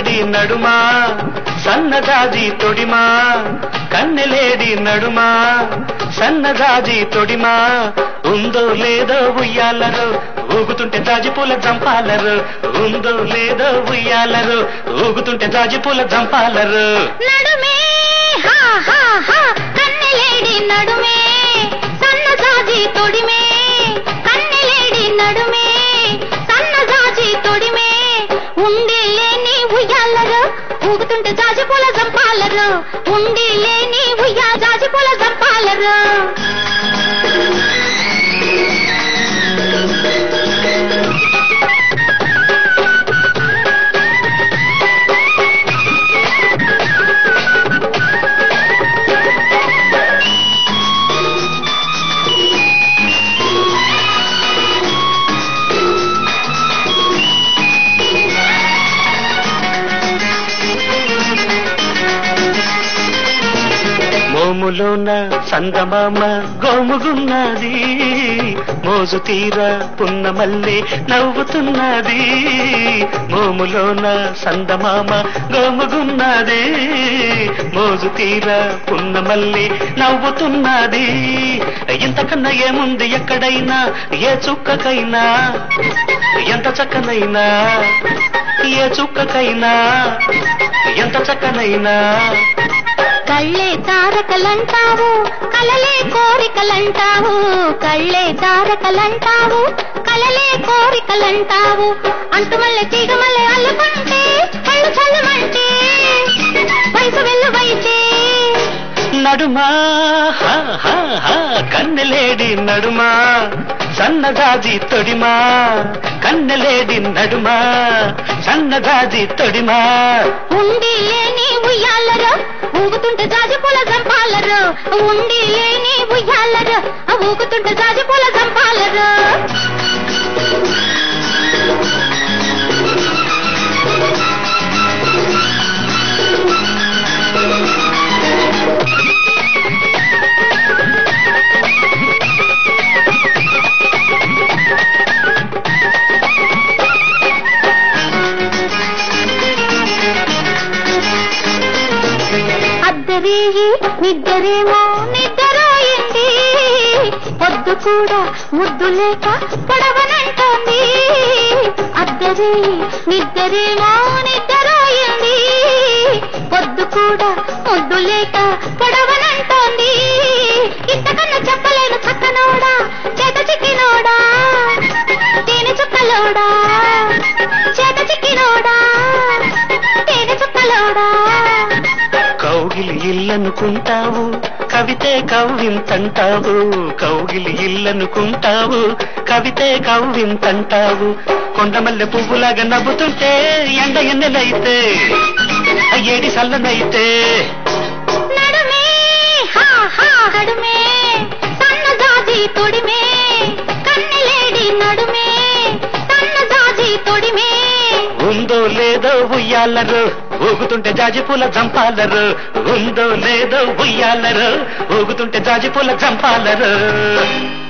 కన్నెలేడి నడుమా సన్నజాజి తొడిమా కన్నెలేడి నడుమా సన్నజాజి తొడిమా ఉందో లేదో ఉయ్యాలరు ఊగుతుంటే జాజిపూల జంపాలరు ఉందో లేదో ఉయ్యాలరు ఊగుతుంటే జాజిపూల జంపాలరు నడుమే హా హా హా కన్నెలేడి నడుమే సన్నజాజి తొడిమే కన్నెలేడి నడుమే సన్నజాజి తొడిమే ఉండి లేని ఉయ్యాలరు ఊగుతుంటే జాజిపూల జంపాలరు ఉండి లేని జాజిపూల జంపాలరు మోములోన సందమామ గోముగున్నది మోజు తీర పున్నమల్లే నవ్వుతున్నది మోములోన సందమామ గోముగున్నది మోజు తీర పున్నమల్లే నవ్వుతున్నది ఇంతకన్నా ఏముంది ఎక్కడైనా ఏ చుక్కకైనా ఎంత చక్కనైనా ఏ చుక్కకైనా ఎంత చక్కనైనా కళ్ళే తారకలంటావు కలలే కోరికలంటావు కళ్ళే తారకలంటావు కలలే కోరికలంటావు అంటుమల్లె తీగమల్లె అల్లుకుంటే కళ్ళు చల్లమంటే వయసు వెల్లువైతే నడుమా కన్నెలేడి నడుమా సన్నజాజి తొడిమా కన్నెలేడి నడుమా సన్నజాజి తొడిమా ఉండి లేని ఉయ్యాలరు ఊగుతుంటే జాజిపూల జంపాలరు ఉండి లేని ఉయ్యాలరు ఊగుతుంటే జాజిపూల జంపాలరు అద్దరేయి నిద్దరేమో నిద్దరాయింది పొద్దు కూడా ముద్దు లేక పొడవనంటోంది అద్దరేయి నిద్దరేమో నిద్దరాయింది పొద్దు కూడా ముద్దు లేక పొడవనంటోంది ఇంతకన్నా చెప్పలేను చక్కనోడా చేత చిక్కినోడా తేనె చుక్కలోడా చేత చిక్కినోడా తేనె చుక్కలోడా కౌగిలి ఇల్లనుకుంటావు కవితే కవ్వింతంటావు కౌగిలి ఇల్లనుకుంటావు కవితే కవ్వింతంటావు కొండమల్లె పువ్వులాగా నవ్వుతుంటే ఎండ ఎన్నెలైతే ఏడి సల్లనైతే నడుమే హా హా నడుమే సన్నజాజి తొడిమే కన్నెలేడి నడుమే సన్నజాజి తొడిమే ఉందో లేదో ఉయ్యాలరు ఊగుతుంటే జాజిపూల జంపాలరు ఉందో లేదో ఉయ్యాలరు ఊగుతుంటే జాజిపూల జంపాలరు